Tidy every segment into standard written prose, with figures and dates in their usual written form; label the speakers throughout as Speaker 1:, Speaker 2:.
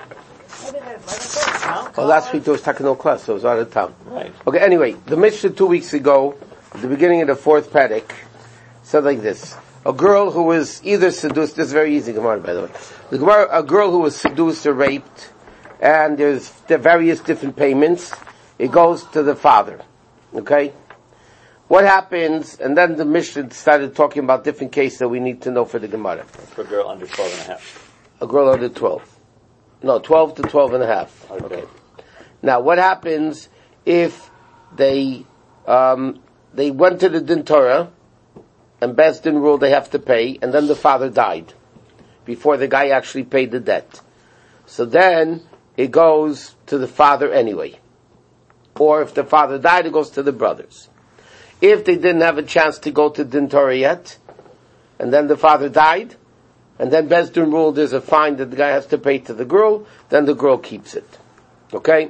Speaker 1: Well, last week there was technical class, so it was out of time.
Speaker 2: Right.
Speaker 1: Okay, anyway, the Mishnah 2 weeks ago, at the beginning of the fourth Perek, said like this. A girl who was either seduced, this is very easy, Gemara, by the way. A girl who was seduced or raped, and there's the various different payments, it goes to the father. Okay? What happens, and then the Mishnah started talking about different cases that we need to know for the Gemara.
Speaker 2: For a girl under 12 and a half.
Speaker 1: A girl under 12. No, 12 to 12 and a half. Okay. Now, what happens if they went to the Din Torah, and Beis Din ruled they have to pay, and then the father died, before the guy actually paid the debt. So then, it goes to the father anyway. Or if the father died, it goes to the brothers. If they didn't have a chance to go to Din Torah yet, and then the father died, and then Beis Din ruled there's a fine that the guy has to pay to the girl, then the girl keeps it. Okay?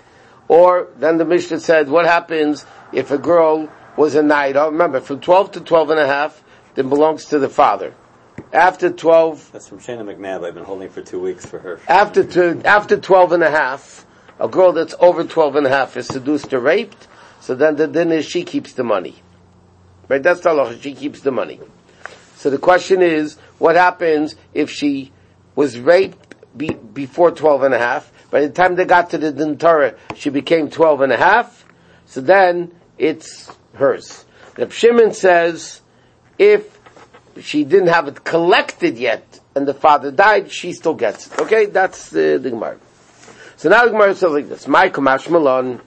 Speaker 1: Or, then the Mishnah said, what happens if a girl was a naira? Remember, from 12 to 12 and a half, then belongs to the father. After 12...
Speaker 2: That's from Shana McNabb. I've been holding for 2 weeks for her.
Speaker 1: After 12 and a half, a girl that's over 12 and a half is seduced or raped, so then the din is she keeps the money. Right? That's the halacha, she keeps the money. So the question is, what happens if she was raped before 12 and a half? By the time they got to the Din Torah, she became 12 and a half, so then it's hers. Reb Shimon says, if she didn't have it collected yet, and the father died, she still gets it. Okay? That's the Gemara. So now the Gemara says like this, My Kamash Malon.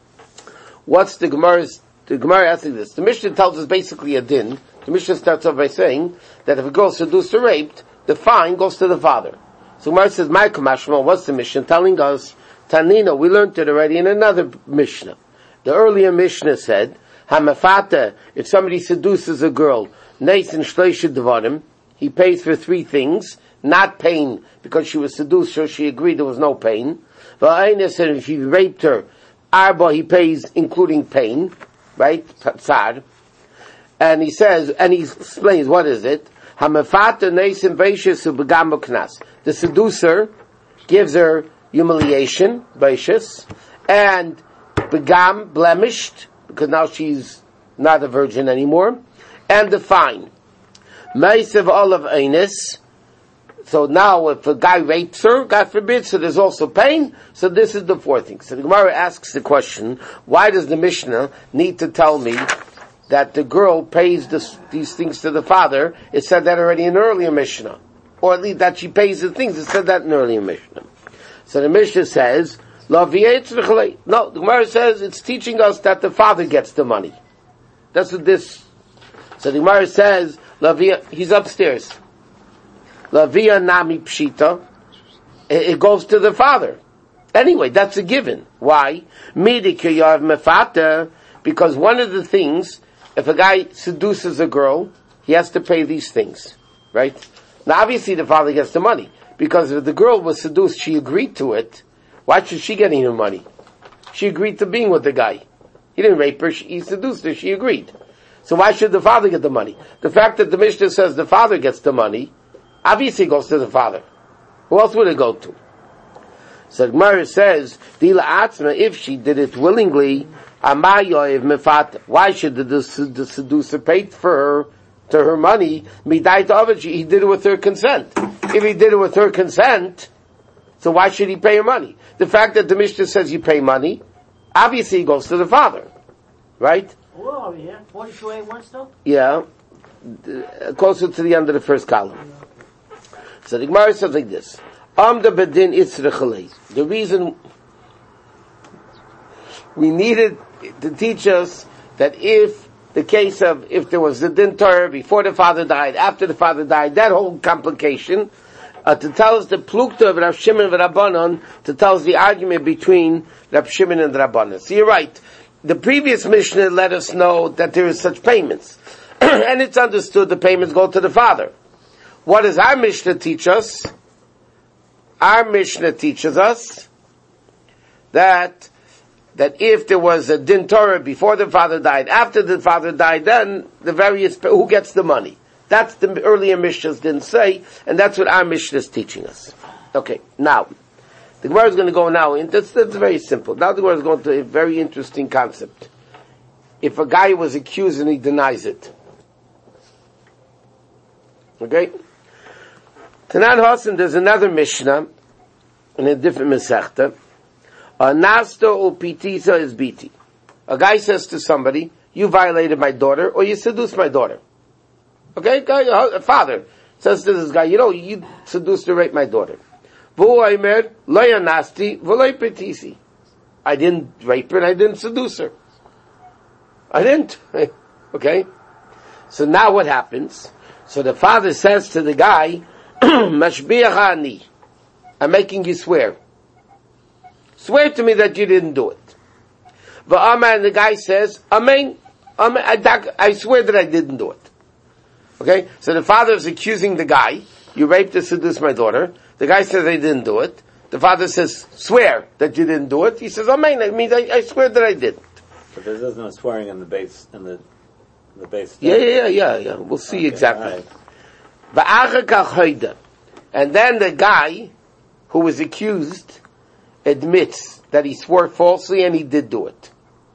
Speaker 1: What's the Gemara's? The Gemara asks like this. The Mishnah tells us basically a din. The Mishnah starts off by saying that if a girl is seduced or raped, the fine goes to the father. So Gemara says, My Kamash Malon, what's the Mishnah telling us? Tanina, we learned it already in another Mishnah. The earlier Mishnah said, Hamafata, if somebody seduces a girl, Neis and Shleisha Devarim, he pays for 3 things, not pain, because she was seduced, so she agreed there was no pain. V'ayna said if he raped her, Arba, he pays including pain, right? Tzar. And he says, and he explains, what is it? Hamafata Neis and Beishis Ubegam Knas. The seducer gives her humiliation, Beishis, and Begam, blemished, because now she's not a virgin anymore, and the fine. Meisev Olav Einis. So now if a guy rapes her, God forbid, so there's also pain, so this is the 4th thing. So the Gemara asks the question, why does the Mishnah need to tell me that the girl pays these things to the father? It said that already in earlier Mishnah. Or at least that she pays the things, it said that in earlier Mishnah. So the Mishnah says, no, the Gemara says it's teaching us that the father gets the money. That's what this. So the Gemara says, he's upstairs. Lavia nami pshita. It goes to the father. Anyway, that's a given. Why? Mefata, because one of the things, if a guy seduces a girl, he has to pay these things. Right? Now obviously the father gets the money. Because if the girl was seduced, she agreed to it. Why should she get any money? She agreed to being with the guy. He didn't rape her, he seduced her, she agreed. So why should the father get the money? The fact that the Mishnah says the father gets the money, obviously it goes to the father. Who else would it go to? So Gemara says, Dila Atzma, if she did it willingly, Amayoyev Mefat, why should the seducer pay for her, to her money? Midai Tavach, he did it with her consent. If he did it with her consent, so why should he pay her money? The fact that the Mishnah says you pay money, obviously it goes to the father. Right?
Speaker 3: Where are we here? 42A1 still?
Speaker 1: Yeah. Closer to the end of the first column. So the Gemara says like this. The reason we needed to teach us that if there was the Din Torah before the father died, after the father died, that whole complication, to tell us the plukta of Rav Shimon and Rabbanon, to tell us the argument between Rav Shimon and Rabbanon. So you're right. The previous Mishnah let us know that there is such payments. And it's understood the payments go to the father. What does our Mishnah teach us? Our Mishnah teaches us that if there was a Din Torah before the father died, after the father died, then the various, who gets the money? That's the earlier Mishnahs didn't say, and that's what our Mishnah is teaching us. Okay, now, The Gemara is going to go now, and that's very simple. Now the Gemara is going to a very interesting concept. If a guy was accused and he denies it. Okay? Tanan Hasan, there's another Mishnah, in a different Masechta. Nasta or pitisa is biti. A guy says to somebody, you violated my daughter, or you seduced my daughter. Okay? A father says to this guy, you seduced or raped my daughter. I didn't rape her and I didn't seduce her. I didn't. Okay? So now what happens? So the father says to the guy, Mashbiachani, I'm making you swear. Swear to me that you didn't do it. And the guy says, Amen. I swear that I didn't do it. Okay? So the father is accusing the guy, you raped or seduced my daughter. The guy says I didn't do it. The father says, swear that you didn't do it. He says, Amen. I mean, I swear that I didn't.
Speaker 2: But there isn't a swearing in the base, the base.
Speaker 1: Yeah. We'll see exactly. Right. And then the guy who was accused admits that he swore falsely and he did do it.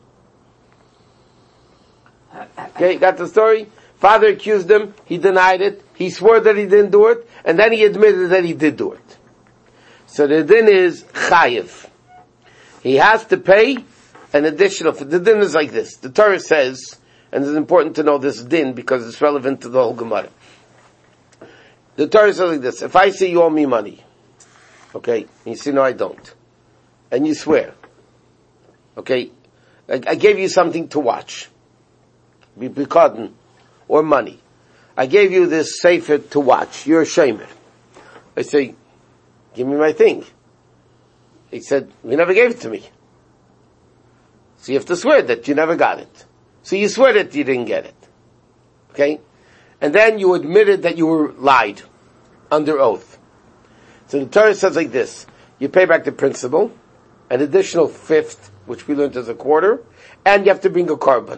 Speaker 1: Okay, got the story? Father accused him, he denied it, he swore that he didn't do it, and then he admitted that he did do it. So the din is chayiv. He has to pay an additional, the din is like this. The Torah says, and it's important to know this din because it's relevant to the whole Gemara. The Torah says like this, if I say you owe me money, okay, and you say no I don't, and you swear, okay, I gave you something to watch, bikadon, or money. I gave you this sefer to watch. You're a shamer. I say, give me my thing. He said, you never gave it to me. So you have to swear that you never got it. So you swear that you didn't get it. Okay? And then you admitted that you were lied under oath. So the Torah says like this, you pay back the principal, an additional fifth, which we learned as a quarter, and you have to bring a korban.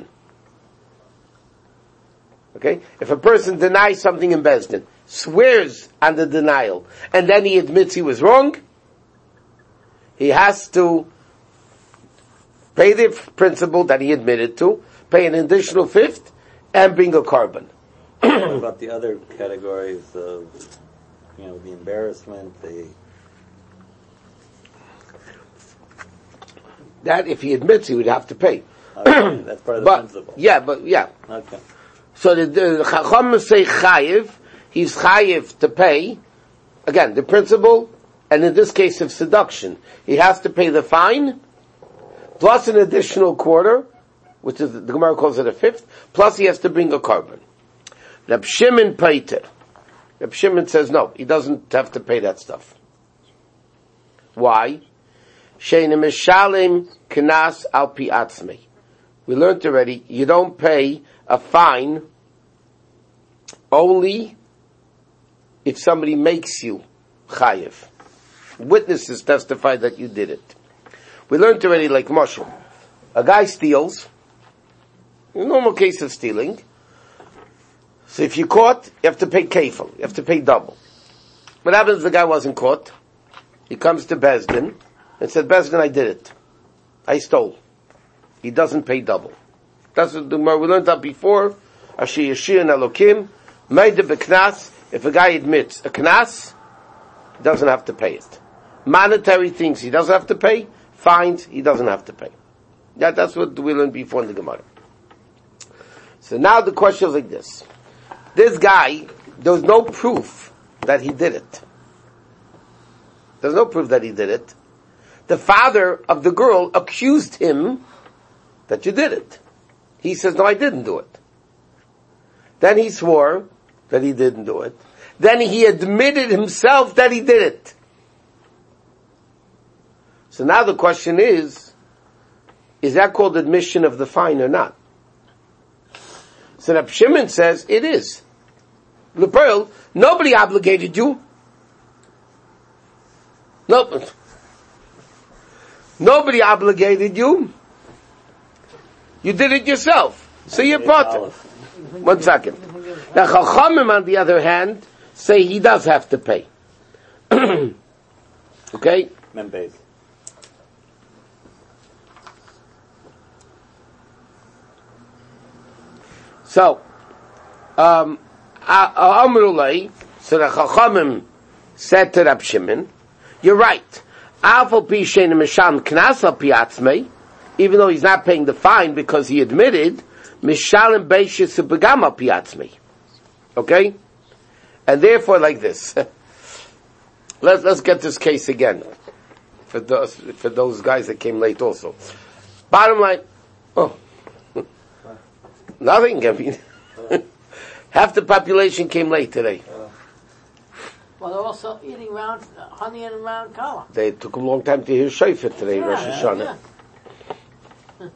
Speaker 1: Okay? If a person denies something in Beis Din, swears on the denial, and then he admits he was wrong, he has to pay the principal that he admitted to, pay an additional fifth, and bring a korban.
Speaker 2: What about the other categories of, the embarrassment,
Speaker 1: That, if he admits, he would have to pay.
Speaker 2: Okay, that's part of the principle.
Speaker 1: Yeah.
Speaker 2: Okay.
Speaker 1: So the Chacham say chayiv, he's chayiv to pay, again, the principal, and in this case of seduction, he has to pay the fine, plus an additional quarter, which is, the Gemara calls it a fifth, plus he has to bring a korban. Reb Shimon paiter. Reb Shimon says no, he doesn't have to pay that stuff. Why? Sheina mishalim knas al pi atzmei. We learned already, you don't pay a fine only if somebody makes you chayiv. Witnesses testify that you did it. We learned already, like Moshe, a guy steals, a normal case of stealing, so if you're caught, you have to pay kefil, you have to pay double. What happens if the guy wasn't caught? He comes to Beis Din and said, Beis Din, I did it. I stole. He doesn't pay double. That's what we learned that before. Asher Yashir and Elokim, Meide Beknas, if a guy admits a knas, he doesn't have to pay it. Monetary things he doesn't have to pay, fines he doesn't have to pay. That's what we learned before in the Gemara. So now the question is like this. This guy, there's no proof that he did it. There's no proof that he did it. The father of the girl accused him that you did it. He says, no, I didn't do it. Then he swore that he didn't do it. Then he admitted himself that he did it. So now the question is that called admission of the fine or not? So Reb Shimon says, it is. L'pearl, nobody obligated you. Nope. Nobody obligated you. You did it yourself. So you're potter. 1 second. Now Chachamim, on the other hand, say he does have to pay. Okay?
Speaker 2: Membez.
Speaker 1: So, Amrullah, so the Chachamim said to Rab Shimon, you're right. Even though he's not paying the fine because he admitted, okay? And therefore like this. Let's get this case again. For those guys that came late also. Bottom line, nothing. I mean, half the population came late today.
Speaker 3: Well, they're also eating honey and round challah.
Speaker 1: They took a long time to hear shofar today, Rosh Hashanah.
Speaker 3: Yeah.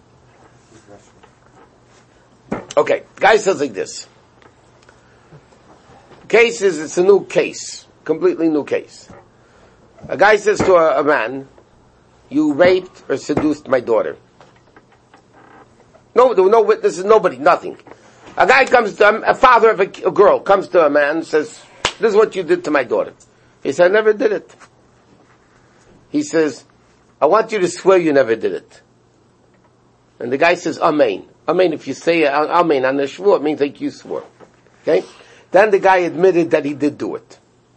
Speaker 1: Okay, the guy says like this. Case is, it's a new case. Completely new case. A guy says to a man, you raped or seduced my daughter. No, there were no witnesses, nobody, nothing. A guy comes to, a father of a girl comes to a man and says, this is what you did to my daughter. He said, I never did it. He says, I want you to swear you never did it. And the guy says, Amen. Amen, if you say Amen on the shvur, it means like you swore. Okay? Then the guy admitted that he did do it.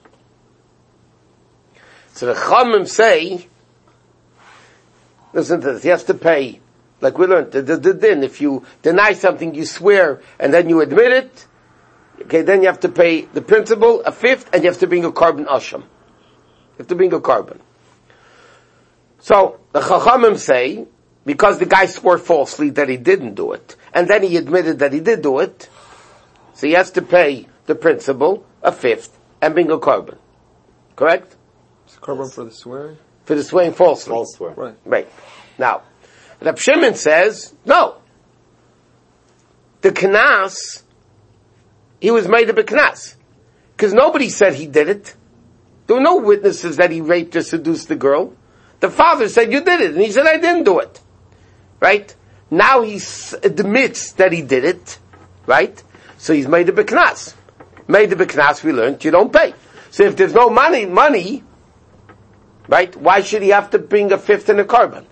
Speaker 1: So the Chachamim say, listen to this, he has to pay, like we learned, the din, if you deny something, you swear, and then you admit it, okay, then you have to pay the principal, a fifth, and you have to bring a carbon asham. You have to bring a carbon. So, the Chachamim say, because the guy swore falsely that he didn't do it, and then he admitted that he did do it, so he has to pay the principal, a fifth, and bring a carbon. Correct?
Speaker 4: It's carbon for the swearing?
Speaker 1: For the swearing falsely.
Speaker 2: False swear.
Speaker 4: Right.
Speaker 1: Right. Now, Rab Shimon says, no. The knas, he was made of a knas. Because nobody said he did it. There were no witnesses that he raped or seduced the girl. The father said, you did it. And he said, I didn't do it. Right? Now he admits that he did it. Right? So he's made of a knas. Made of a knas, we learned, you don't pay. So if there's no money, right, why should he have to bring a fifth and a carbon?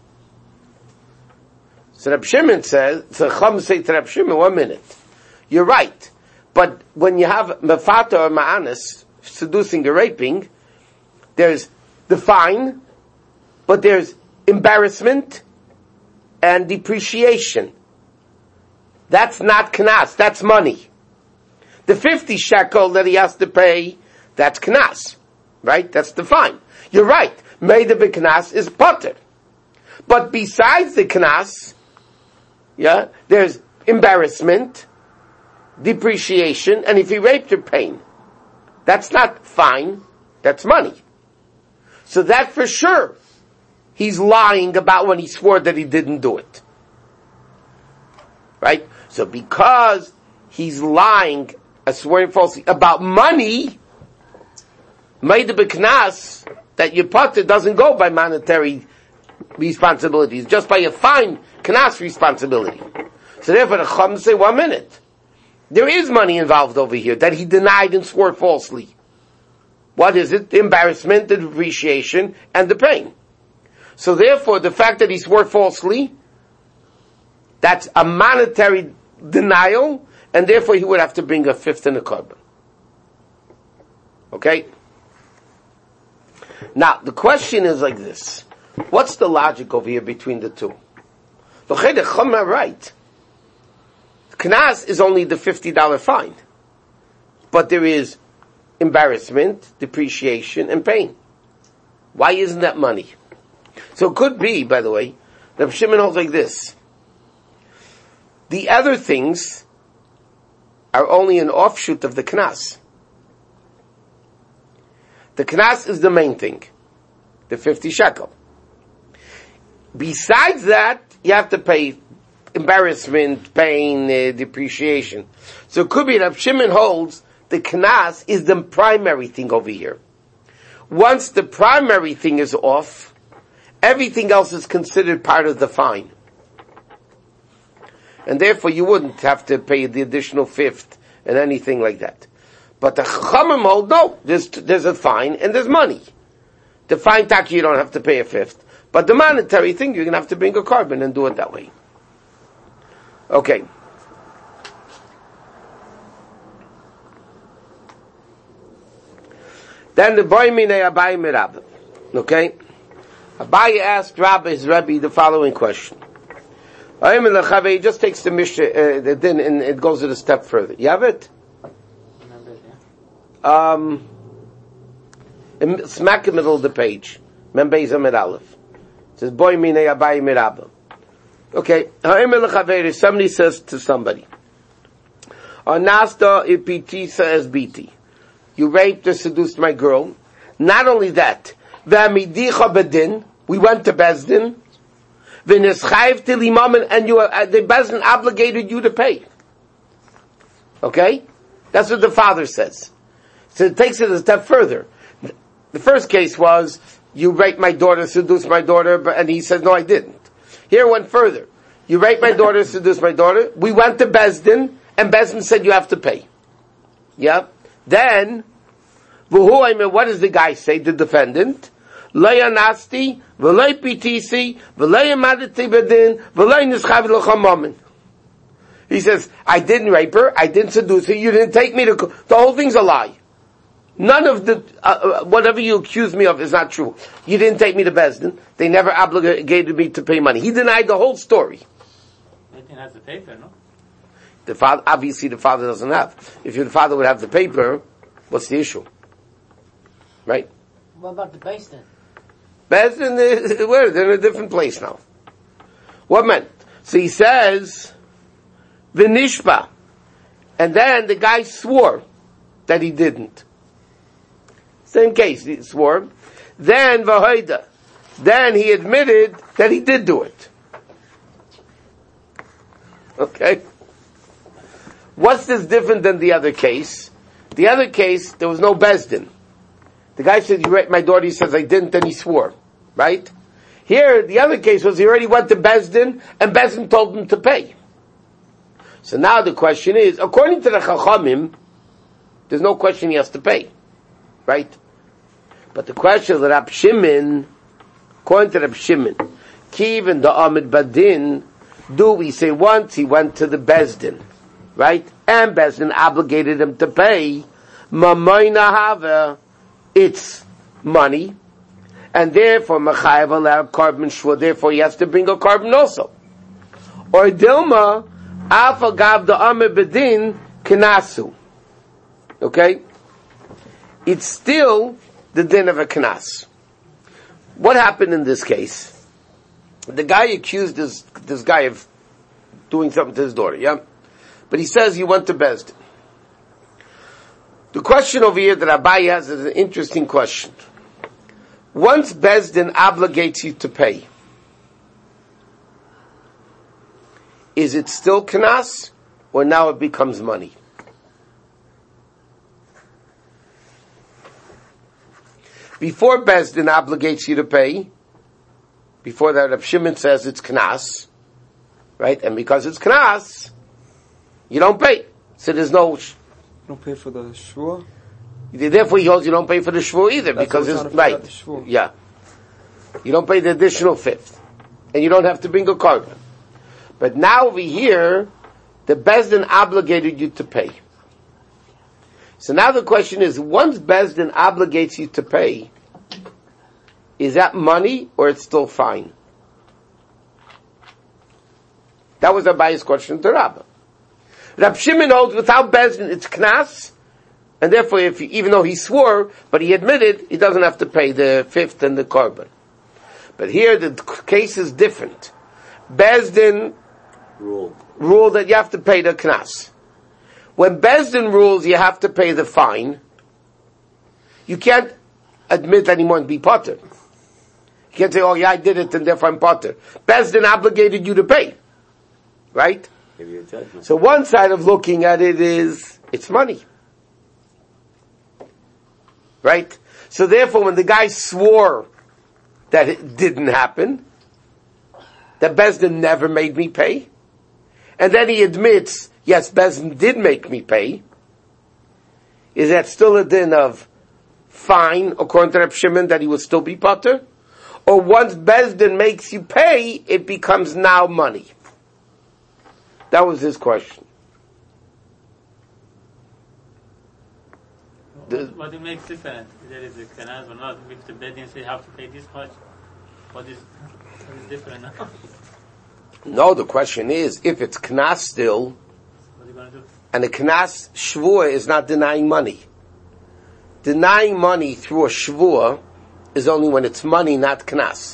Speaker 1: So Rab Shimon says, so Chum say to Rab Shimon, 1 minute. You're right. But when you have mefata or ma'anis, seducing or raping, there's the fine, but there's embarrassment and depreciation. That's not knas, that's money. The 50 shekel that he has to pay, that's knas. Right? That's the fine. You're right. Made of a knas is potter. But besides the knas, yeah, there's embarrassment, depreciation, and if he raped her, pain. That's not fine, that's money. So that for sure, he's lying about when he swore that he didn't do it. Right? So because he's lying, swearing falsely about money, made a knas, that your potter doesn't go by monetary responsibilities, just by a fine knas responsibility. So therefore the Chum say, 1 minute. There is money involved over here that he denied and swore falsely. What is it? The embarrassment, the depreciation, and the pain. So therefore the fact that he swore falsely, that's a monetary denial, and therefore he would have to bring a fifth and a carbon. Okay? Now, the question is like this. What's the logic over here between the two? The Chum are right. Knas is only the $50 fine. But there is embarrassment, depreciation, and pain. Why isn't that money? So it could be, by the way, that Shimon holds like this. The other things are only an offshoot of the knas. The knas is the main thing, the 50 shekel. Besides that, you have to pay embarrassment, pain, depreciation. So it could be that Shimon holds the knas is the primary thing over here. Once the primary thing is off, everything else is considered part of the fine. And therefore you wouldn't have to pay the additional fifth and anything like that. But the Chachamim hold, no, there's a fine and there's money. The fine tax you don't have to pay a fifth. But the monetary thing, you're going to have to bring a carbon and do it that way. Okay. Then the boy mine Abaye mirab. Okay? Abaye asked his Rebbe the following question. He just takes the Mishnah, the din, and it goes it a step further. You have it? Smack in the middle of the page. Membez Amid Aleph. It says, boy mine Abaye mirab. Okay. Somebody says to somebody, Nasta ipitisa es biti. You raped or seduced my girl. Not only that, v'amidicha bedin, we went to Bezdin, v'neschayv til imam, and you, the Bezdin obligated you to pay. Okay? That's what the father says. So it takes it a step further. The first case was, you raped my daughter, seduced my daughter, and he said, no, I didn't. Here it went further. You raped my daughter, seduced my daughter, we went to Bezdin, and Bezdin said you have to pay. Yeah? Then, what does the guy say, the defendant? Laya nasti, v'lay pitisi, v'lay amadati bedin, v'lay nischav l'chamamin. He says, I didn't rape her, I didn't seduce her, you didn't take me to the whole thing's a lie. None of the, whatever you accuse me of is not true. You didn't take me to Bezdin, they never obligated me to pay money. He denied the whole story.
Speaker 3: They didn't have the paper, no?
Speaker 1: The father, obviously the father doesn't have. If the father would have the paper, what's the issue? Right?
Speaker 3: What about the Bezdin?
Speaker 1: Bezdin, they're in a different place now. What meant? So he says, V'nishpa. And then the guy swore that he didn't. Same case, he swore. Then V'hoida. Then he admitted that he did do it. Okay? What's this different than the other case? The other case, there was no Bezdin. The guy said, you raped my daughter, he says, I didn't, then he swore. Right? Here, the other case was he already went to Bezdin, and Bezdin told him to pay. So now the question is, according to the Chachamim, there's no question he has to pay. Right? But the question of the Rab Shimon, according to Rab Shimon, Kiv the Amid Badin, do we say once he went to the Bezdin, right? And Bezdin obligated him to pay, Mamayna Hava, it's money, and therefore Mechayev allowed carbon shvur, therefore he has to bring a carbon also. Or Dilma, Alpha Gav the Amid Badin, Knasu. Okay? It's still the din of a knas. What happened in this case? The guy accused this guy of doing something to his daughter, yeah? But he says he went to Bezdin. The question over here that Abaye has is an interesting question. Once Bezdin obligates you to pay, is it still knas, or now it becomes money? Before Bezdin obligates you to pay, before that Reb Shimon says it's knas, right? And because it's knas, you don't pay. So there's no...
Speaker 4: You don't pay for the shvur?
Speaker 1: Therefore he holds you don't pay for the shvur either, because it's... Right. Yeah. You don't pay the additional fifth. And you don't have to bring a carbon. But now over here, the Bezdin obligated you to pay. So now the question is, once Bezdin obligates you to pay, is that money or it's still fine? That was Abaye's question to Rabbah. Rab Shimon holds without Bezdin it's knas, and therefore even though he swore, but he admitted, he doesn't have to pay the fifth and the carbon. But here the case is different. Bezdin ruled that you have to pay the knas. When Bezdin rules you have to pay the fine, you can't admit anymore and be potter. You can't say, oh yeah, I did it and therefore I'm potter. Bezdin obligated you to pay. Right? So one side of looking at it is, it's money. Right? So therefore when the guy swore that it didn't happen, that Bezdin never made me pay, and then he admits, yes, Bezdin did make me pay, is that still a din of fine, according to Reb Shimon, that he will still be pater? Or once Bezdin makes you pay, it becomes now money? That was his question.
Speaker 5: What it makes different? There is a kanas or not? If the Bedin say you have to pay this much, what is different now?
Speaker 1: No, the question is, if it's knas still,
Speaker 5: What are you going to do?
Speaker 1: and the knas shvua is not denying money. Denying money through a shvua is only when it's money, not knas.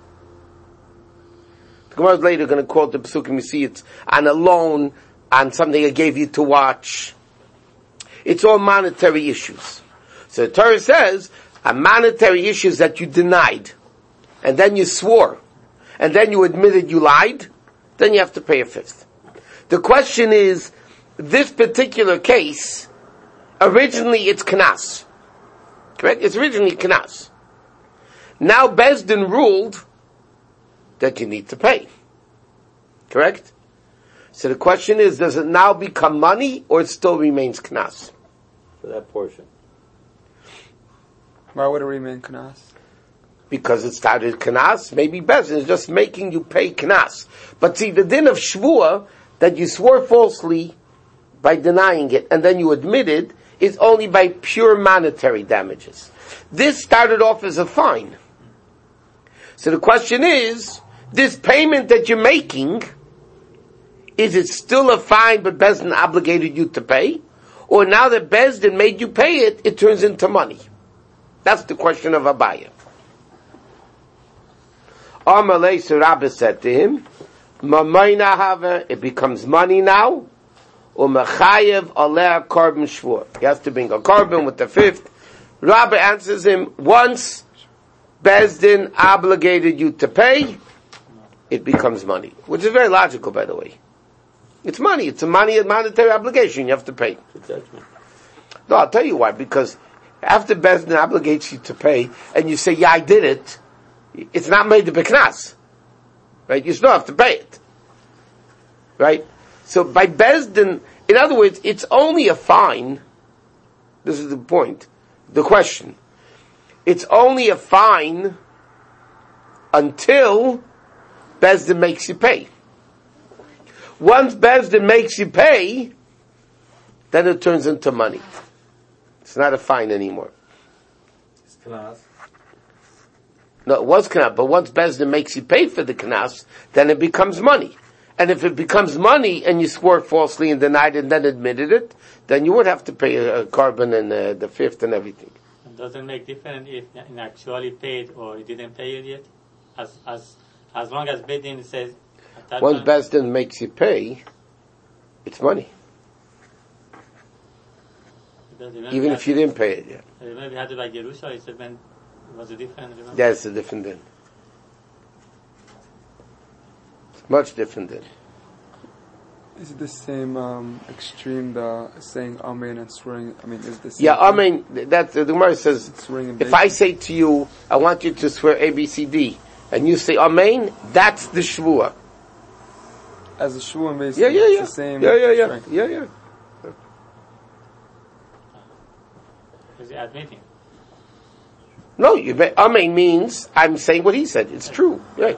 Speaker 1: The Gemara is later going to quote the Pesukim. You see, it's on a loan, on something I gave you to watch. It's all monetary issues. So the Torah says, a monetary issues that you denied, and then you swore, and then you admitted you lied, then you have to pay a fifth. The question is, this particular case, originally it's knas. Correct? It's originally knas. Now Bezdin ruled that you need to pay. Correct? So the question is, does it now become money, or it still remains knas?
Speaker 2: For that portion.
Speaker 4: Why would it remain knas?
Speaker 1: Because it started knas, maybe Bezdin is just making you pay knas. But see, the din of shvua, that you swore falsely by denying it, and then you admitted, is only by pure monetary damages. This started off as a fine. So the question is, this payment that you're making, is it still a fine but Bezdin obligated you to pay? Or now that Bezdin made you pay it, it turns into money? That's the question of Abaya. Amalei, so Rabbi said to him, Mamayna hava, it becomes money now, U'mechayev aleh korban shvur. He has to bring a korban with the fifth. Rabbi answers him, once Bezdin obligated you to pay, it becomes money. Which is very logical, by the way. It's money. It's a monetary obligation. You have to pay.
Speaker 2: It's a judgment.
Speaker 1: No, I'll tell you why. Because after Bezdin obligates you to pay, and you say, yeah, I did it, it's not made to be knas. Right? You still have to pay it. Right? So by Bezdin, in other words, it's only a fine. This is the point. The question. It's only a fine until Bezdin makes you pay. Once Bezdin makes you pay, then it turns into money. It's not a fine anymore.
Speaker 2: It's knas.
Speaker 1: No, it was knas, but once Bezdin makes you pay for the knas, then it becomes money. And if it becomes money and you swore falsely and denied it and then admitted it, then you would have to pay a korban and the fifth and everything.
Speaker 5: It doesn't make difference if you actually paid or you didn't pay it yet? As long as Bedin says...
Speaker 1: Once Bezdin makes you pay, it's money. Even if you didn't pay it yet.
Speaker 5: Maybe had to buy Gerusha, it said when it was a different, remember?
Speaker 1: Yeah, it's a different din. It's much different din.
Speaker 4: Is it the same extreme, the saying amen and swearing? I mean, is the same?
Speaker 1: Yeah, amen. That the Gemara says,
Speaker 4: Swearing
Speaker 1: if I say to you, I want you to swear A, B, C, D, and you say amen, that's the shvua.
Speaker 4: As a shvua,
Speaker 1: Yeah,
Speaker 4: basically,
Speaker 1: yeah, yeah.
Speaker 4: it's the same.
Speaker 1: Yeah.
Speaker 4: strength.
Speaker 1: Yeah.
Speaker 5: Is he admitting?
Speaker 1: No, amen means I'm saying what he said. It's true. Right.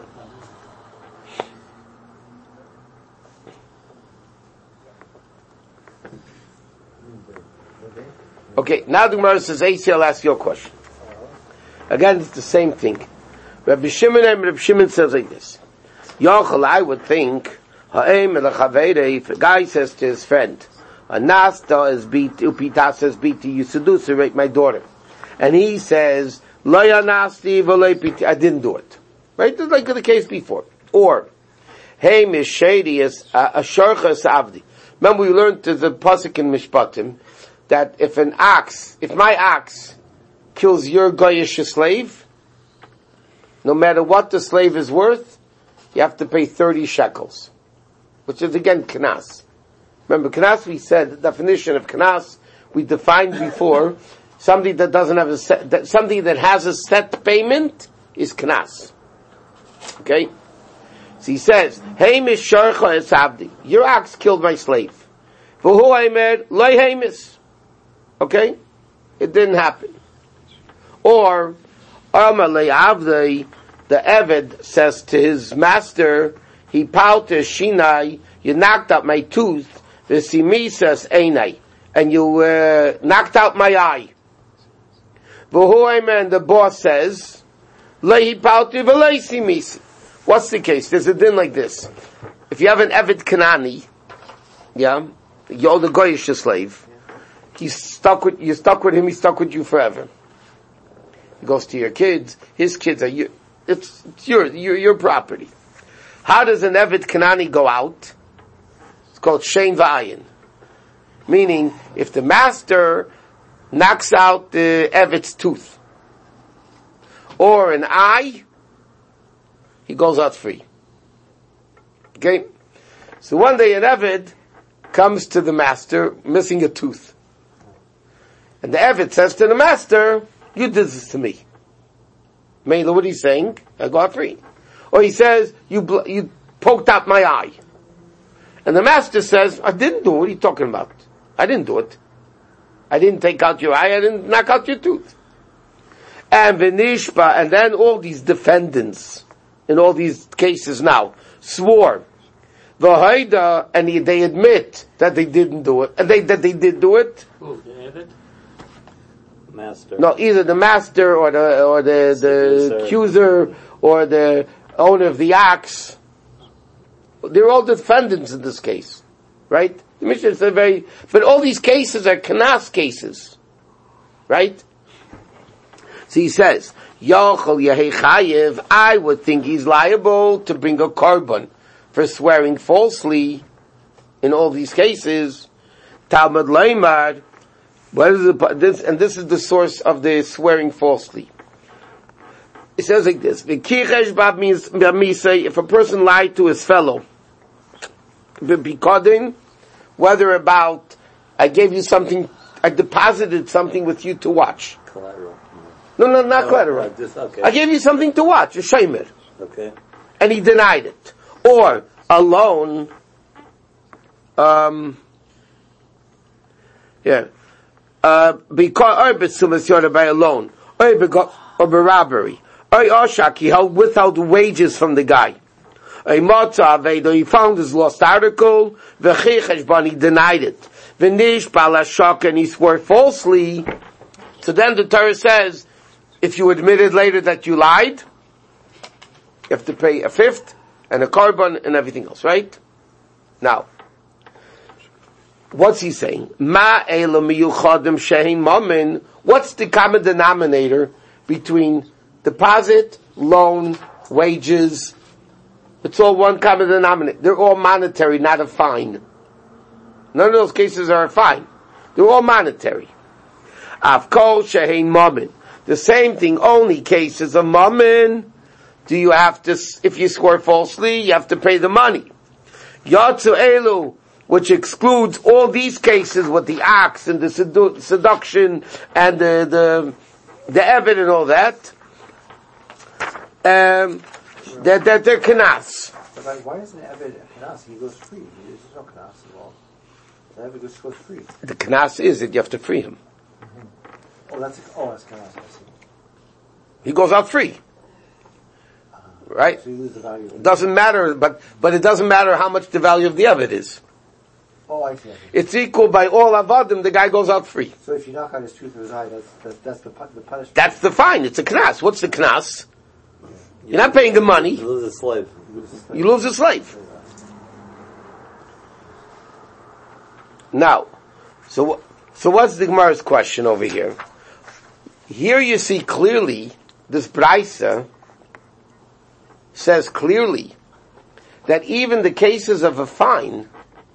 Speaker 1: Okay, now the Gemara says, AC, I'll ask your question. Again, it's the same thing. Rabbi Shimon says like this. Yochel, I would think, if a guy says to his friend, Anasta is Upita is beat you seduce her, rape my daughter. And he says, I didn't do it. Right? Just like the case before. Or, hey, Mishadi is a Sharcha Savdi. Remember we learned to the Pasuk in Mishpatim, that if my ox kills your Goyish slave, no matter what the slave is worth, you have to pay 30 shekels. Which is again knas. Remember, knas, we said, the definition of knas, we defined before, something that doesn't have something that has a set payment is knas. Okay? So he says, hey misharcha es abdi, your ox killed my slave. V'hu aimer loy heimis. Okay? It didn't happen. Or, Amalei Avdei, the Eved says to his master, he pouted Shinai, you knocked out my tooth, the Simisas Einai, and you knocked out my eye. And the boss says, Lehi pouti v'lei Simisi. What's the case? There's a din like this. If you have an Eved Kanani, yeah, you're the Goyish slave, you're stuck with him, he's stuck with you forever. He goes to your kids, his kids are it's your property. How does an Eved Kanani go out? It's called Shein V'ayin. Meaning, if the master knocks out the Eved's tooth, or an eye, he goes out free. Okay? So one day an Eved comes to the master missing a tooth. And the Eved says to the master, you did this to me. Mela, what he's saying? I go out free. Or he says, you poked out my eye. And the master says, I didn't do it. What are you talking about? I didn't do it. I didn't take out your eye. I didn't knock out your tooth. And Vinishpa, and then all these defendants in all these cases now swore. V'haida, and they admit that they didn't do it, and that they did do it.
Speaker 5: Who? The Eved?
Speaker 2: Master.
Speaker 1: No, either the master or the accuser or the owner of the ox. They're all defendants in this case, right? The Mishnah said but all these cases are kanas cases, right? So he says, Yochel Yehei Chayev, I would think he's liable to bring a korban for swearing falsely in all these cases. Talmud Leimar, what is this? And this is the source of the swearing falsely. It says like this: if a person lied to his fellow, whether about I gave you something, I deposited something with you to watch.
Speaker 2: Collateral.
Speaker 1: No, not collateral.
Speaker 2: Okay.
Speaker 1: I gave you something to watch, a shemer.
Speaker 2: Okay.
Speaker 1: And he denied it. Or a loan, because by a loan, or by robbery, or Oshak, he withheld wages from the guy. He found his lost article, he denied it. And he swore falsely. So then the Torah says, if you admitted later that you lied, you have to pay a fifth, and a korban, and everything else, right? Now, what's he saying? What's the common denominator between deposit, loan, wages? It's all one common denominator. They're all monetary, not a fine. None of those cases are a fine. They're all monetary. Avkol shehein mammon. The same thing, only cases of mammon. Do you have to, if you swear falsely, you have to pay the money. Yatsu elu, which excludes all these cases with the ox and the seduction and the Eved and all that, that they're kanas.
Speaker 6: But why isn't Eved a kanas? He goes free. There's no kanas involved. The Eved goes free.
Speaker 1: The kanas is that you have to free him.
Speaker 6: Mm-hmm. That's kanas, I see.
Speaker 1: He goes out free. Right?
Speaker 6: So you lose the value of it.
Speaker 1: Doesn't matter, but it doesn't matter how much the value of the Eved is.
Speaker 6: Oh, I see.
Speaker 1: It's equal by all avadim, the guy goes out free.
Speaker 6: So if you knock out his tooth or his eye, that's the punishment.
Speaker 1: That's the fine, it's a knas. What's the knas? You're not paying him money.
Speaker 2: You lose a slave.
Speaker 1: You lose a slave. Now, so what's the Gemara's question over here? Here you see clearly, this Braisa says clearly that even the cases of a fine,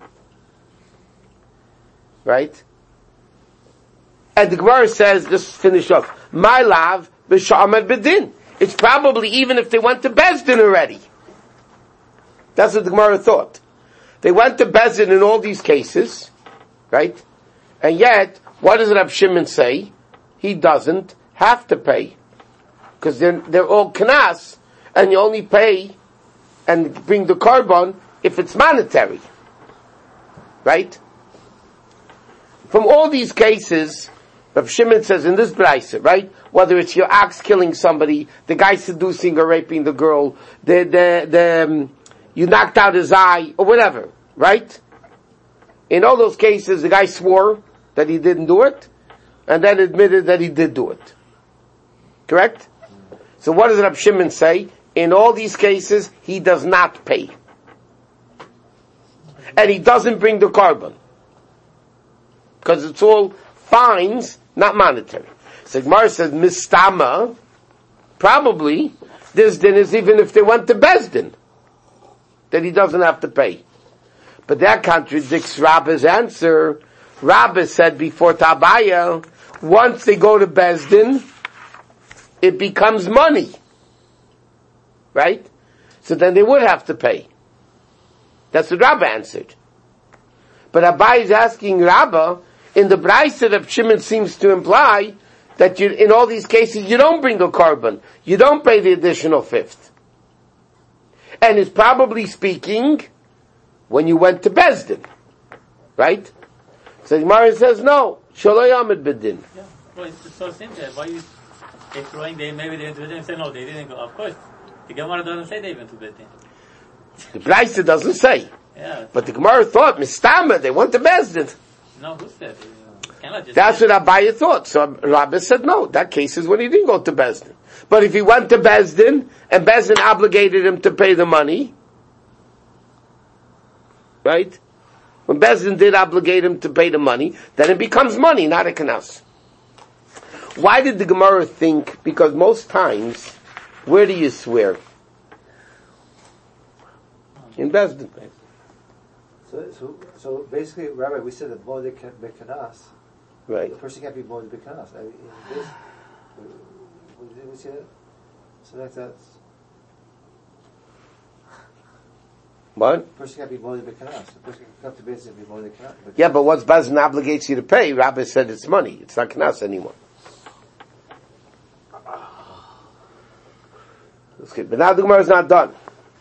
Speaker 1: right? And the Gemara says, just finish up, my lav b'sha'amad b'din. It's probably even if they went to Bezdin already. That's what the Gemara thought. They went to Bezdin in all these cases, right? And yet, what does Rab Shimon say? He doesn't have to pay. Because they're all kanas, and you only pay and bring the korban if it's monetary. Right? From all these cases, Rav Shimon says in this brayse, right? Whether it's your ox killing somebody, the guy seducing or raping the girl, you knocked out his eye, or whatever, right? In all those cases, the guy swore that he didn't do it, and then admitted that he did do it. Correct? So what does Rav Shimon say? In all these cases, he does not pay. And he doesn't bring the carbon. Because it's all fines, not monetary. So Gemara says, Mistama, probably, this din is even if they went to Bezdin, that he doesn't have to pay. But that contradicts Rabba's answer. Rabba said before Tabaya, once they go to Bezdin, it becomes money. Right? So then they would have to pay. That's what Rabba answered. But Abai is asking Rabba, in the Brayse that Shimon seems to imply, that in all these cases you don't bring a carbon. You don't pay the additional fifth. And it's probably speaking when you went to Bezdin. Right? So the Gemara says, no. Shelo Yamid Bedin.
Speaker 5: Yeah. Well, it's so simple. Why you throwing maybe they went to Bedin and say, no, they didn't go. Of course. The Gemara doesn't say they went to Bedin.
Speaker 1: The Brayse doesn't say.
Speaker 5: Yeah.
Speaker 1: But the Gemara thought, Mistama, they went to Bezdin.
Speaker 5: No, who said?
Speaker 1: That's what Abaye thought. So Rabbi said, no, that case is when he didn't go to Bezdin. But if he went to Bezdin, and Bezdin obligated him to pay the money, right? When Bezdin did obligate him to pay the money, then it becomes money, not a kanas. Why did the Gemara think? Because most times, where do you swear? In Bezdin.
Speaker 6: So basically, Rabbi, we said that Moed Bekanas,
Speaker 1: Right.
Speaker 6: the person can't be Moed Bekanas. Did we say that? So that's...
Speaker 1: What?
Speaker 6: The person can't be Moed Bekanas. The person can come to business and be Moed Bekanas.
Speaker 1: Yeah, but once Bezdin obligates you to pay, Rabbi said it's money. It's not kanas anymore. Okay, but now the Gemara is not done.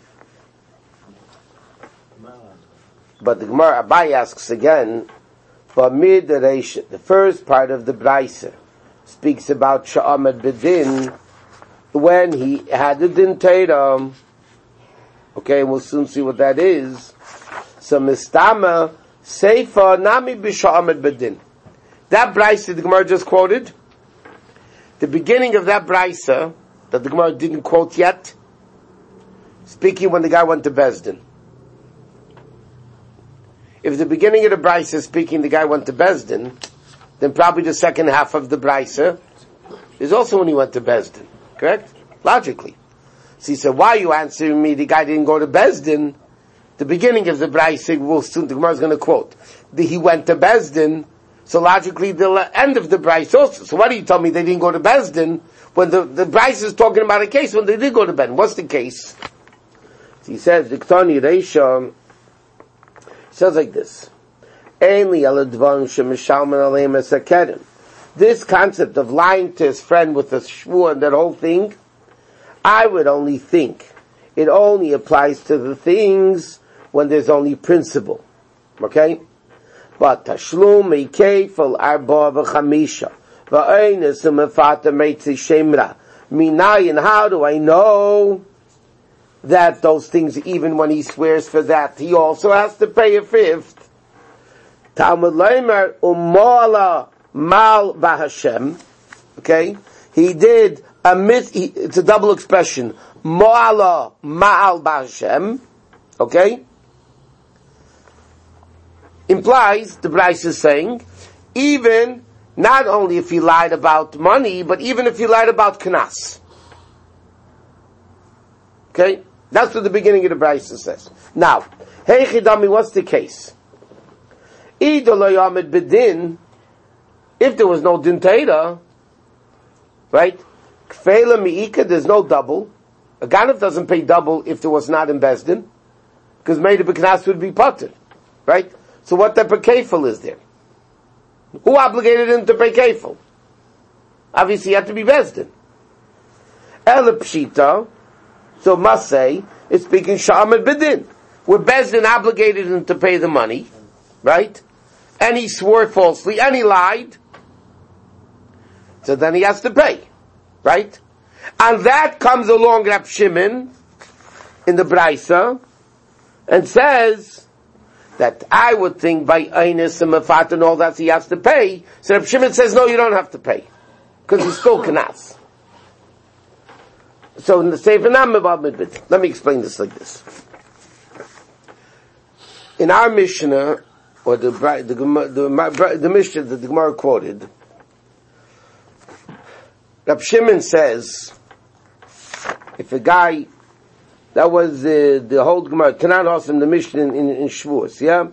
Speaker 1: But the Gemara Abai asks again, but mid-reisha, the first part of the Brayse speaks about Sha'amad Bedin when he had the Din Torah. Okay, we'll soon see what that is. So Mistama Seifa Nami B'Sha'amad Bedin. That Brayse the Gemara just quoted, the beginning of that Brayse that the Gemara didn't quote yet, speaking when the guy went to Bezdin. If the beginning of the Brayse is speaking the guy went to Bezdin, then probably the second half of the Brayse is also when he went to Bezdin. Correct? Logically. So he said, why are you answering me? The guy didn't go to Bezdin. The beginning of the Brayse, will soon, the Gemara is going to quote. He went to Bezdin, so logically the end of the Brayse also. So why do you tell me they didn't go to Bezdin when the Brayse is talking about a case when they did go to Bezdin? What's the case? So he says, Diktani Reisha, says like this. This concept of lying to his friend with a shvur and that whole thing, I would only think it only applies to the things when there's only principle. Okay? But tashlum meikefel arba v'chamisha v'oines u'mefata meitzi shemra minayin, how do I know that those things, even when he swears for that, he also has to pay a fifth? Talmud Leimer u'moala mal b'Hashem. Okay? He did it's a double expression. Moala ma'al b'Hashem. Okay? Implies, the Brayse is saying, even, not only if he lied about money, but even if he lied about knas. Okay? That's what the beginning of the Brayse says. Now, hey Chidami, what's the case? If there was no Din Torah, right? Kfeila mi'ika, there's no double. A Ganav doesn't pay double if there was not in Bezdin, because made of Knas would be potted, right? So what type of kefil is there? Who obligated him to pay kefil? Obviously, he had to be Bezdin. Ele pshita, so must say, it's speaking Sha'amad Bedin, where Bezdin obligated him to pay the money, right? And he swore falsely, and he lied. So then he has to pay. Right? And that comes along Rab Shimon in the Braisa and says that I would think by Einis and Mefat and all that he has to pay. So Rab Shimon says, no, you don't have to pay. Because he's still Knas. So in the Sefer Namibad, let me explain this like this. In our Mishnah, or the Mishnah that the Gemara quoted, Rab Shimon says, if a guy, that was the whole Gemara, Tanan Hasim, the Mishnah in Shavuos, yeah?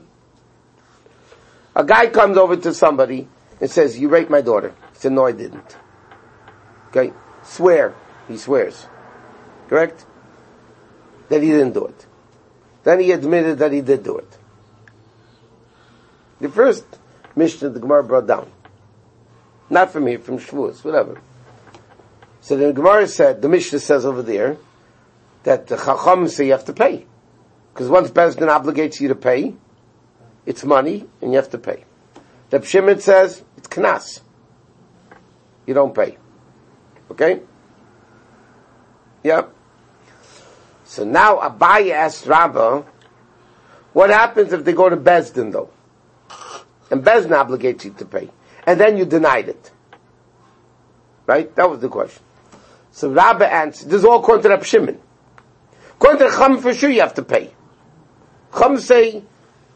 Speaker 1: A guy comes over to somebody and says, you raped my daughter. He said, no, I didn't. Okay? Swear. He swears. Correct? That he didn't do it. Then he admitted that he did do it. The first Mishnah the Gemara brought down. Not from here, from Shavuos, whatever. So the Gemara said, the Mishnah says over there, that the Chacham say you have to pay. Because once Bezdin obligates you to pay, it's money, and you have to pay. The Shimon says, it's Knas. You don't pay. Okay? Yeah. So now Abaye asked Rabbah, what happens if they go to Bezdin though? And Bezdin obligates you to pay. And then you denied it. Right? That was the question. So Rabbah answered, this is all according to Rab Shimon. According to Chum, for sure you have to pay. Chum say,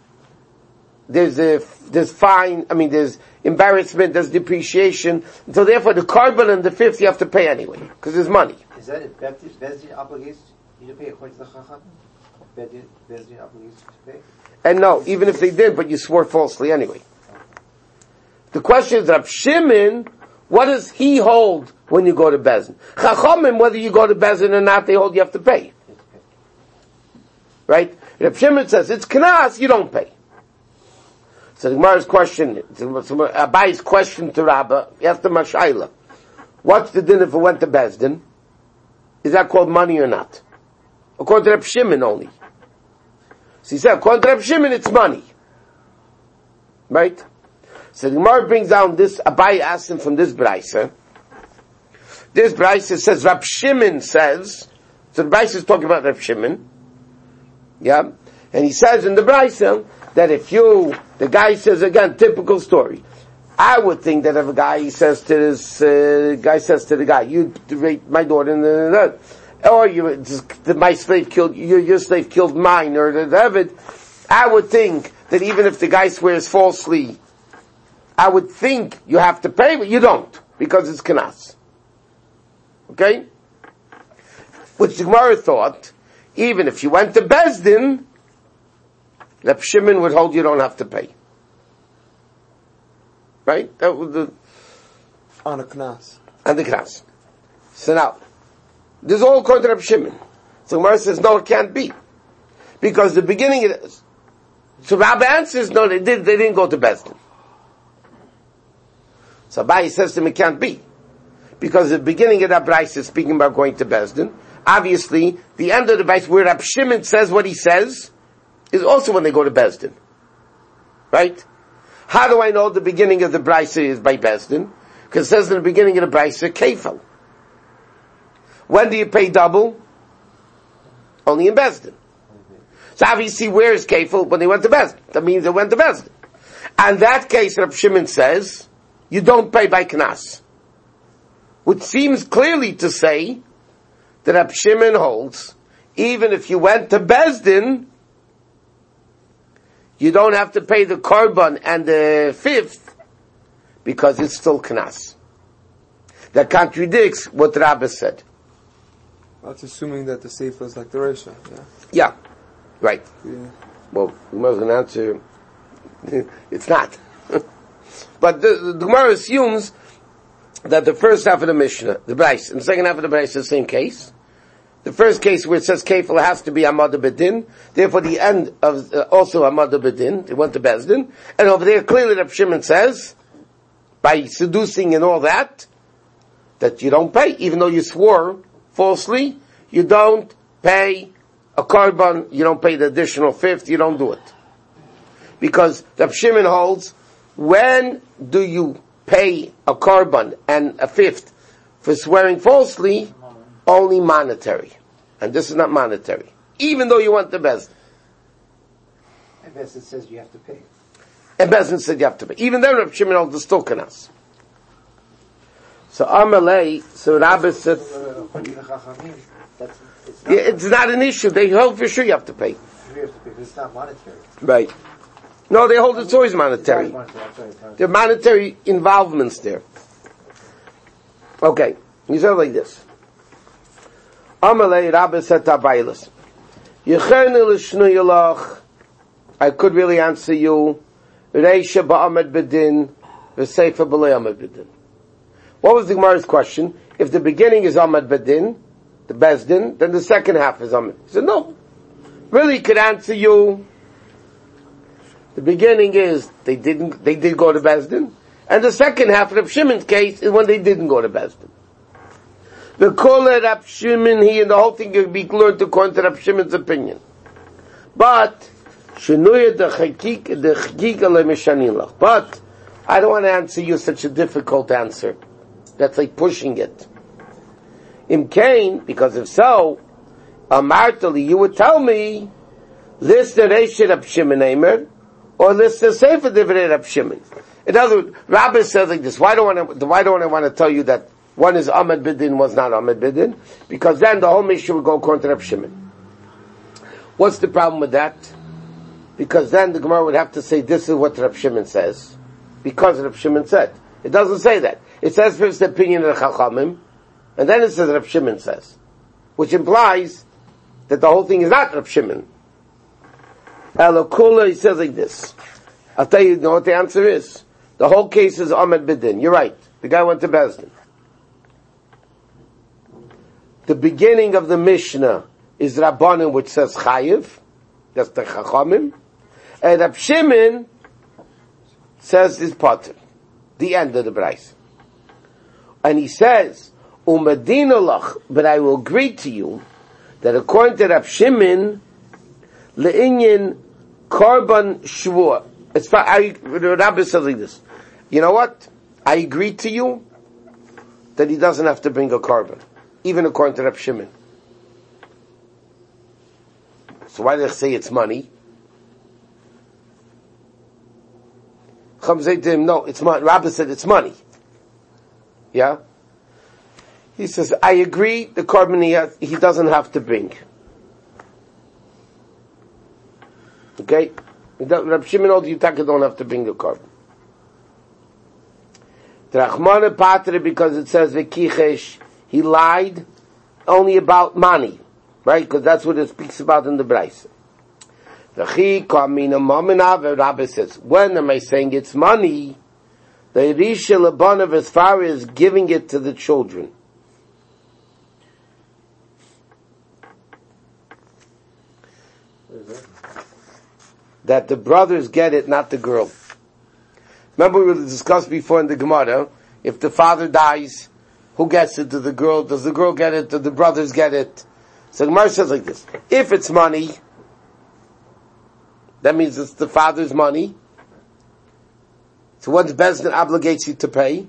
Speaker 1: there's fine, there's embarrassment, there's depreciation, so therefore the carbon and the fifth you have to pay anyway, because there's money.
Speaker 6: Is that if Bezdin obligates you to pay according to the Chacham? Bezdin obligates you to pay?
Speaker 1: And no, even if they did, but you swore falsely anyway. The question is, Rab Shimon, what does he hold when you go to Bezdin? Chachamim, whether you go to Bezdin or not, they hold you have to pay. Right? Rab Shimon says, it's Knas, you don't pay. So the Gemara's question, Abaye's question to Rabbah, he asked the Mashayla, what's the din if it went to Bezdin? Is that called money or not? According to Rab Shimon only. So he said, according to Rab Shimon, it's money. Right? So the Gemara brings down this, Abaye asks him from this Braisa. This Braisa says, Rab Shimon says, so the Braisa is talking about Rab Shimon. Yeah? And he says in the Braisa, that if the guy says again, typical story. I would think that if a guy says to the guy, you raped my daughter, or my slave killed, your slave killed mine, or the I would think that even if the guy swears falsely, I would think you have to pay, but you don't, because it's Knas. Okay? Which the Gemara thought, even if you went to Bezdin, Rab Shimon would hold you don't have to pay. Right? That was the...
Speaker 4: On a Knas.
Speaker 1: And the Knas. So now, this is all according to Rab Shimon. So Gemara says, no, it can't be. Because the beginning it is. So Rabbah answers, no, they didn't go to Bezdin. So Abaye says to him, it can't be. Because the beginning of that Braisa is speaking about going to Bezdin. Obviously, the end of the Braisa where Rab Shimon says what he says, is also when they go to Bezdin. Right? How do I know the beginning of the Braisa is by Bezdin? Because it says in the beginning of the Braisa, Kefel. When do you pay double? Only in Bezdin. So obviously, where is Kefel? When they went to Bezdin. That means they went to Bezdin. And that case, Rab Shimon says, you don't pay by Knas. Which seems clearly to say that Rab Shimon holds, even if you went to Bezdin, you don't have to pay the korban and the fifth, because it's still Knas. That contradicts what Rabbah said.
Speaker 4: That's assuming that the Sefer is like the Resha, yeah?
Speaker 1: Yeah, right.
Speaker 4: Yeah.
Speaker 1: Well, the Gemara's going to answer, it's not. But the Gemara assumes that the first half of the Mishnah, the Braisa, and the second half of the Braisa is the same case. The first case where it says Kefil has to be Amad Bedin, therefore the end of also Amad Bedin, it went to Bezdin, and over there clearly Rab Shimon says, by seducing and all that you don't pay, even though you swore falsely, you don't pay a korban, you don't pay the additional fifth, you don't do it. Because Rab Shimon holds, when do you pay a korban and a fifth for swearing falsely, only monetary. And this is not monetary. Even though you want the best.
Speaker 6: And Besson says you have to pay.
Speaker 1: And Bezin said you have to pay. Even then, Reb Shimon holds the still kanas. So Amalei, so Rabbi said, it's not an issue. They hold for sure you have to pay.
Speaker 6: You have to pay because it's not monetary.
Speaker 1: Right. No, they hold it's always monetary. There are monetary involvements there. Okay. He said like this. Amalei, Rabbi said to Abaylis, I could really answer you. Reisha ba'amad bedin, v'seifa b'lei amad bedin. What was the Gemara's question? If the beginning is amad bedin, the bezdin, then the second half is amad. He said, no. Really, he could answer you. The beginning is they did go to bezdin, and the second half of Shimon's case is when they didn't go to bezdin. The kol Rab Shimon here, and the whole thing could be learned according to Rab Shimon's opinion. But but I don't want to answer you such a difficult answer. That's like pushing it. Im Kain, because if so, Amartali, you would tell me, list the Reisha Rab Shimon Eimer, or list the Sefer Divrei Rab Shimon. In other words, Rabbi says like this, why don't I want to tell you that one is Ahmed Bidin, one's not Ahmed Bidin? Because then the whole mission would go according to Rab Shimon. What's the problem with that? Because then the Gemara would have to say, this is what Rab Shimon says. Because Rab Shimon said. It doesn't say that. It says first the opinion of the Chachamim, and then it says Rab Shimon says. Which implies that the whole thing is not Rab Shimon. Elokula, he says like this. I'll tell you what the answer is. The whole case is Ahmed Bidin. You're right. The guy went to Bezdin. The beginning of the Mishnah is Rabbanim, which says Chayiv. That's the Chachamim. And Rab Shimon says is Potter. The end of the Brais. And he says, Umadina lach, but I will agree to you that according to Rab Shimon, le'inyin korban shvua. It's Rabbi says like this. You know what? I agree to you that he doesn't have to bring a korban, even according to Rab Shimon. So why do they say it's money? Chum say to him, no, it's money. Rabbi said it's money. Yeah? He says, I agree, the korban he doesn't have to bring. Okay? Rabbi Shimon told you don't have to bring a korban. The Rachmana Patre, because it says Vekichesh, he lied only about money. Right? Because that's what it speaks about in the Braisa. Rabbi says, when am I saying it's money? The Irisha Labanav, as far as giving it to the children. That the brothers get it, not the girl. Remember we discussed before in the Gemara, if the father dies, who gets it? To the girl? Does the girl get it? Do the brothers get it? So the Gemara says like this, if it's money, that means it's the father's money. So once Bezdin obligates you to pay,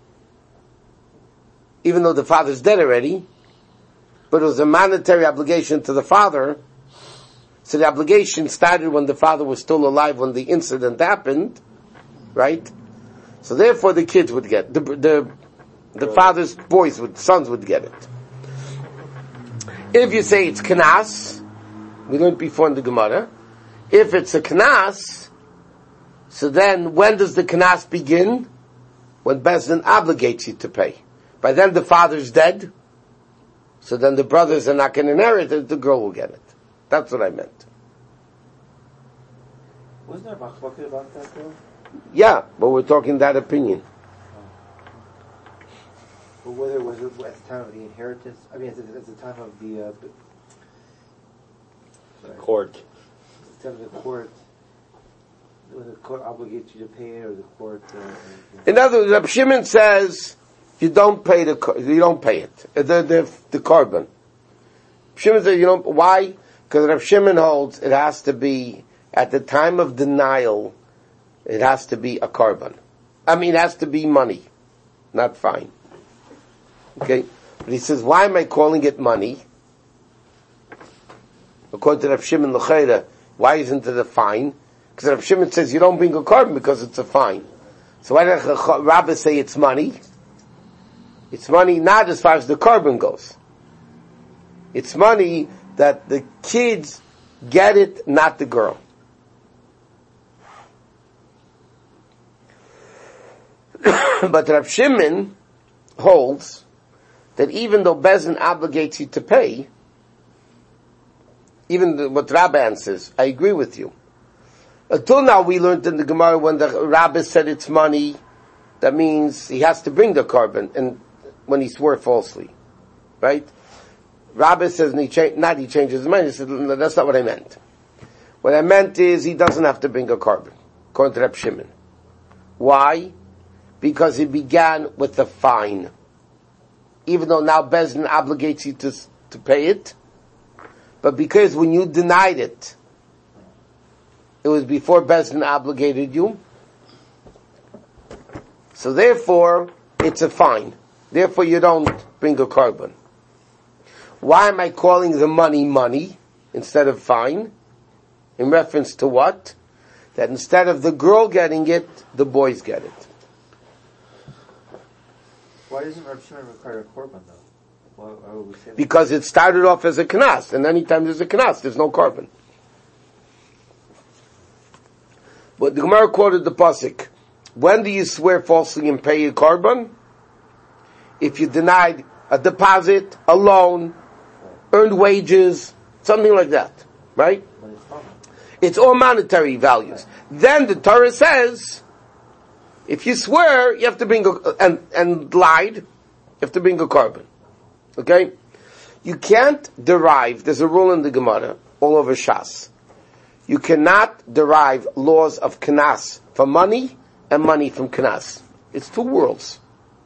Speaker 1: even though the father's dead already, but it was a monetary obligation to the father, so the obligation started when the father was still alive when the incident happened, right? So therefore the kids would get, the father's sons would get it. If you say it's knas, we learned before in the Gemara, if it's a knas, so then when does the knas begin? When Bezdin obligates you to pay. By then the father's dead, so then the brothers are not going to inherit it, the girl will get it. That's what I meant.
Speaker 6: Wasn't there a machloket about that though?
Speaker 1: Yeah, but we're talking that opinion.
Speaker 6: But whether it was at the time of the inheritance, I mean, at the time of the
Speaker 2: Court.
Speaker 6: At the time of the court, when the court obligates you to pay it, or the court.
Speaker 1: In other words, Rab Shimon says you don't pay it. The korban. Shimon says you don't. Why? Because Rab Shimon holds it has to be at the time of denial. It has to be a korban. It has to be money, not fine. Okay? But he says, why am I calling it money? According to Rav Shimon L'Chayra, why isn't it a fine? Because Rav Shimon says you don't bring a carbon because it's a fine. So why does Rabbah say it's money? It's money not as far as the carbon goes. It's money that the kids get it, not the girl. But Rav Shimon holds that even though Bezin obligates you to pay, what Rabbi answers, I agree with you. Until now we learned in the Gemara when the Rabbi said it's money, that means he has to bring the carbon, and when he swore falsely. Right? Rabbi says, he changes his mind, he said, no, that's not what I meant. What I meant is he doesn't have to bring a carbon, according to Reb Shimon. Why? Because he began with the fine. Even though now Bezdin obligates you to pay it, but because when you denied it, it was before Bezdin obligated you, so therefore it's a fine. Therefore you don't bring a carbon. Why am I calling the money instead of fine? In reference to what? That instead of the girl getting it, the boys get it.
Speaker 6: Why doesn't Rav Shimon require a korban though? Why would we say that?
Speaker 1: Because it started off as a knas, and anytime there's a knas, there's no carbon. But the Gemara quoted the pasuk. When do you swear falsely and pay a carbon? If you denied a deposit, a loan, earned wages, something like that, right?
Speaker 6: When it's common.
Speaker 1: It's all monetary values. Then the Torah says, if you swear, you have to bring and lied, you have to bring a carbon. Okay? You can't derive, there's a rule in the Gemara, all over Shas. You cannot derive laws of Knas from money and money from Knas. It's two worlds.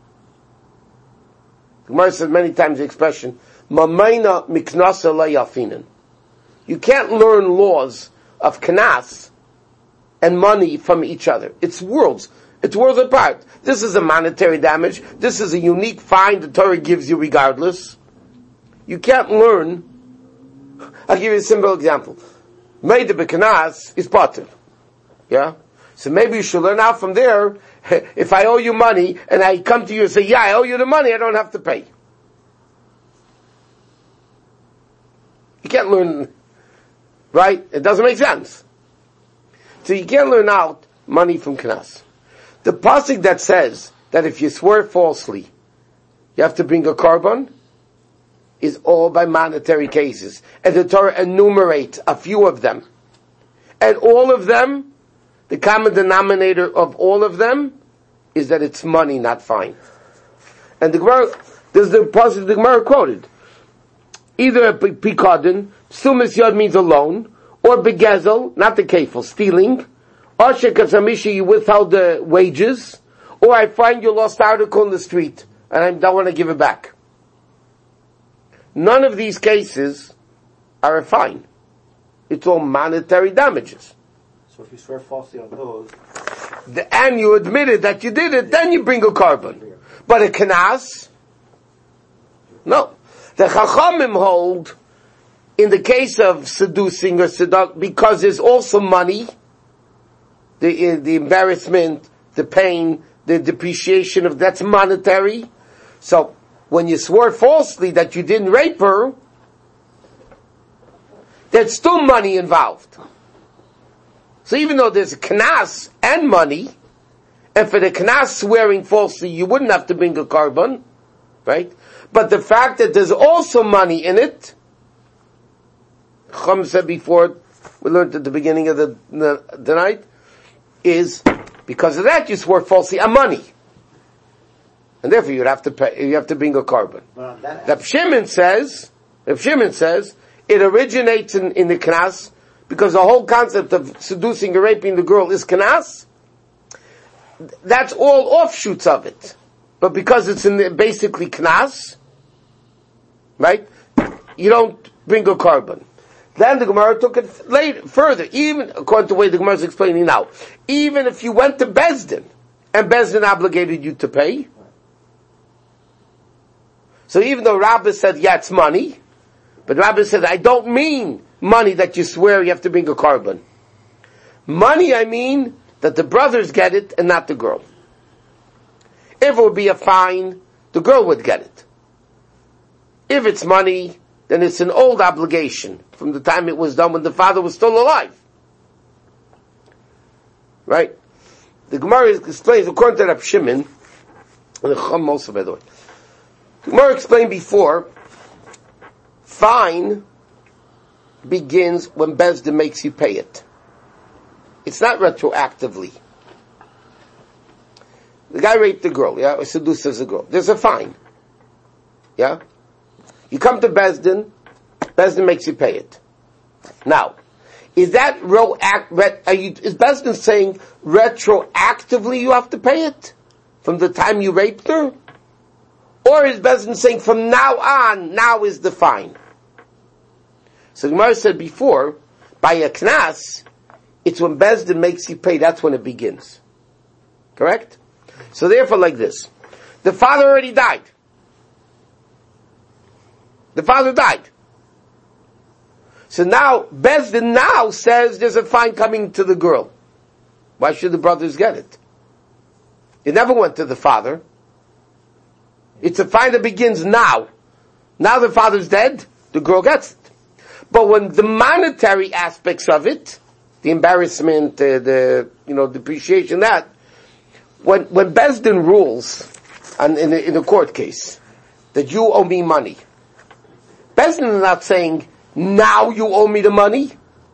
Speaker 1: The Gemara says many times the expression, Mamaina miknasa la yafinen. You can't learn laws of Knas and money from each other. It's worlds. It's worlds apart. This is a monetary damage. This is a unique fine the Torah gives you regardless. You can't learn. I'll give you a simple example. Meida b'Knas is pater. Yeah? So maybe you should learn out from there, if I owe you money, and I come to you and say, yeah, I owe you the money, I don't have to pay. You can't learn, right? It doesn't make sense. So you can't learn out money from Knas. The pasuk that says that if you swear falsely, you have to bring a carbon, is all by monetary cases. And the Torah enumerates a few of them. And all of them, the common denominator of all of them, is that it's money, not fine. And the Gemara, there's the pasuk the Gemara quoted. Either a pikadon, sumas yod means a loan, or begezel, not the kefil, stealing, or shekasamishi, you withheld the wages, or I find your lost article in the street, and I don't want to give it back. None of these cases are a fine. It's all monetary damages.
Speaker 6: So if you swear falsely on those,
Speaker 1: And you admitted that you did it, then you bring a carbon. But a knas, no. The Chachamim hold, in the case of seducing or seduct, because there's also money, the embarrassment, the pain, the depreciation of that's monetary. So when you swore falsely that you didn't rape her, there's still money involved. So even though there's a knas and money, and for the knas swearing falsely you wouldn't have to bring a carbon, right? But the fact that there's also money in it, Chum said before, we learned at the beginning of the night, is because of that you swore falsely on money. And therefore you have to bring a carbon. Reb Shimon says, it originates in the knas, because the whole concept of seducing or raping the girl is knas. That's all offshoots of it. But because it's basically knas, right, you don't bring a carbon. Then the Gemara took it further, even according to the way the Gemara is explaining now. Even if you went to Bezdin and Bezdin obligated you to pay. So even though Rabbah said, yeah, it's money, but Rabbah said, I don't mean money that you swear you have to bring a carbon. Money, I mean that the brothers get it and not the girl. If it would be a fine, the girl would get it. If it's money, then it's an old obligation from the time it was done when the father was still alive. Right? The Gemara explains, according to Rab Shimon, and the Chacham also, by the way, the Gemara explained before, fine begins when Bezdin makes you pay it. It's not retroactively. The guy raped the girl, or seduces a girl. There's a fine. Yeah? You come to Bezdin, Bezdin makes you pay it. Now, is that is Bezdin saying retroactively you have to pay it? From the time you raped her? Or is Bezdin saying from now on, now is the fine? So Gemara said before, by a knas, it's when Bezdin makes you pay, that's when it begins. Correct? So therefore like this. The father already died. The father died. So now, Bezdin now says there's a fine coming to the girl. Why should the brothers get it? It never went to the father. It's a fine that begins now. Now the father's dead, the girl gets it. But when the monetary aspects of it, the embarrassment, the depreciation, that, when Bezdin rules, in a court case, that you owe me money, Bezdin is not saying, now you owe me the money.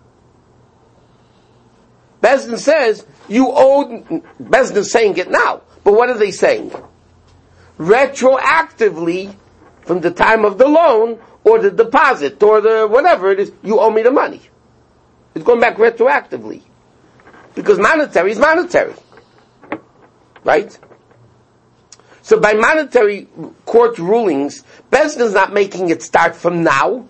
Speaker 1: Bezdin says, Bezdin is saying it now. But what are they saying? Retroactively, from the time of the loan, or the deposit, or the whatever it is, you owe me the money. It's going back retroactively. Because monetary is monetary. Right? So by monetary court rulings, Bezdin is not making it start from now.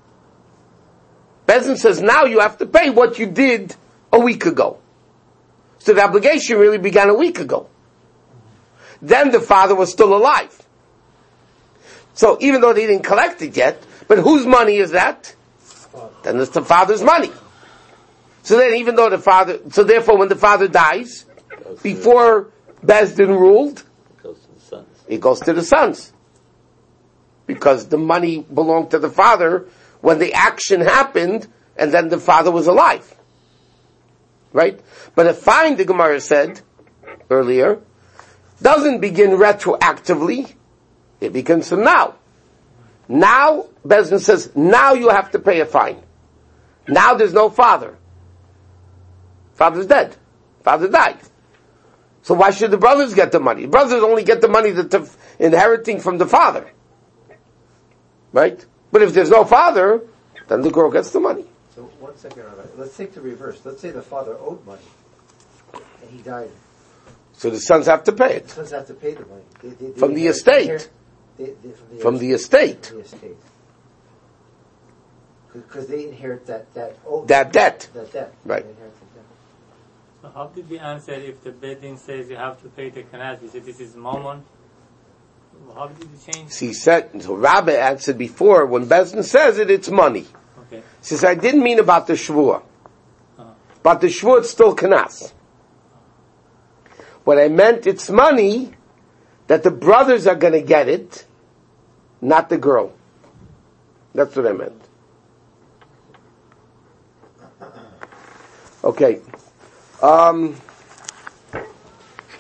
Speaker 1: Bezdin says now you have to pay what you did a week ago. So the obligation really began a week ago. Then the father was still alive. So even though they didn't collect it yet, but whose money is that? Then it's the father's money. So then even though so therefore when the father dies, before Bezdin ruled, it goes to the sons. Because the money belonged to the father when the action happened, and then the father was alive. Right? But a fine, the Gemara said earlier, doesn't begin retroactively, it begins from now. Now, Bezdin says, now you have to pay a fine. Now there's no father. Father's dead. Father died. So why should the brothers get the money? The brothers only get the money that they're inheriting from the father. Right? But if there's no father, then the girl gets the money.
Speaker 6: So 1 second, Rabbi. Let's take the reverse. Let's say the father owed money, and he died.
Speaker 1: So the sons have to pay it.
Speaker 6: The sons have to pay the money. They
Speaker 1: from the estate. From the estate.
Speaker 6: Because they inherit that debt.
Speaker 1: That debt. Right.
Speaker 5: So how did we answer if the Bedin says you have to pay the kanaz? We said this is mammon. How did you change?
Speaker 1: So Rabbi answered before, when Bezdin says it, it's money.
Speaker 5: Okay.
Speaker 1: He says, I didn't mean about the shvuah. But the shvuah, it's still kanaz. What I meant, it's money that the brothers are going to get it, not the girl. That's what I meant. Okay.